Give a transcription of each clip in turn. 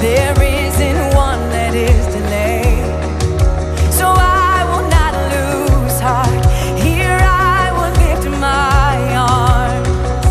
There isn't one that is delayed. So I will not lose heart. Here I will lift my arms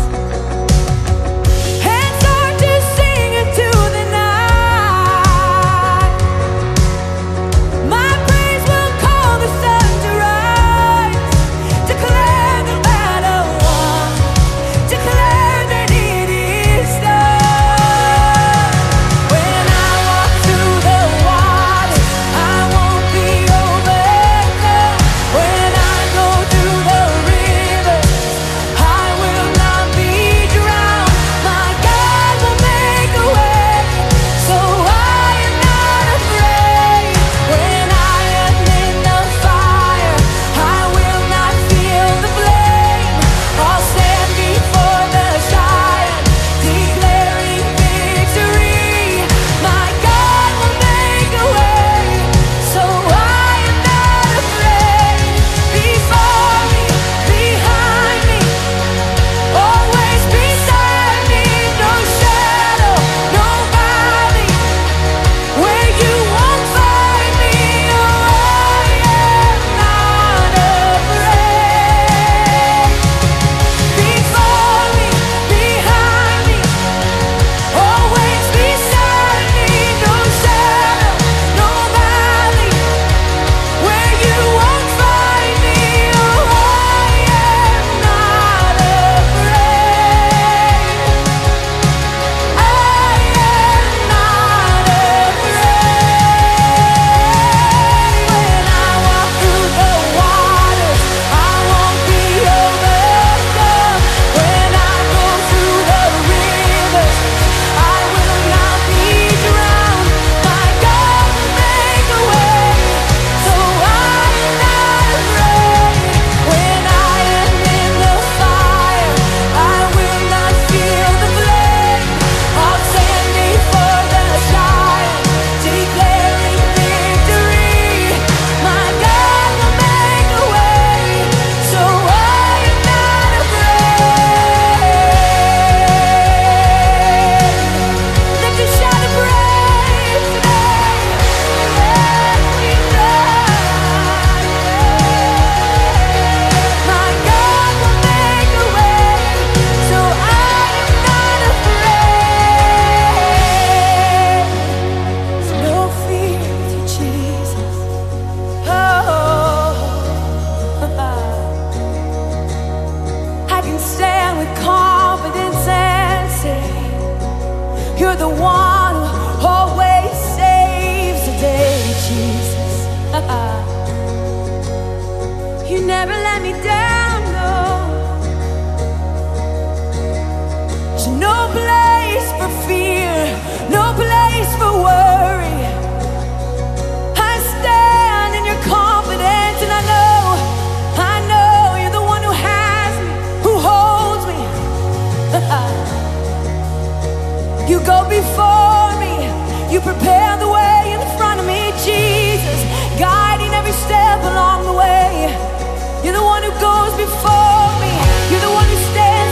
and start to sing into the night. My praise will call the sun to rise. Declare the battle won. Declare that it is done. When I walk through the water, I won't be overcome. When I go through the rivers, I will not be drowned. My God will make a way, so I am not afraid. When I am in the fire, I will not feel the flame. I'll stand before the giant, declaring victory. My God will make a way, so I am not afraid. Before me, behind me, always beside me. No shadow, no valley where you won't find me. Oh, I am not afraid. Before me, behind me, always beside me. No shadow, no valley where you won't find me. Oh, I am not afraid. I am not afraid. When I walk through the waters, I won't be overcome. When I go through the rivers, I will not be drowned. My God will make a way, so I am not afraid. When I am in the fire, I will not feel the flame. I'll stand before the giant, declaring victory. My God will make a way, so I am not afraid. Let the shout of praise today. My God will make a way, so I am not afraid. There's no fear with you, Jesus. Oh, I can stand with confidence and say, you're the one who always saves the day, Jesus. You never let me down, no. There's no place for fear, no place for worry. I stand in your confidence, and I know you're the one who has me, who holds me. You go before me, you prepare the way in front of me, Jesus, guiding every step along the way. You're the one who goes before me, you're the one who stands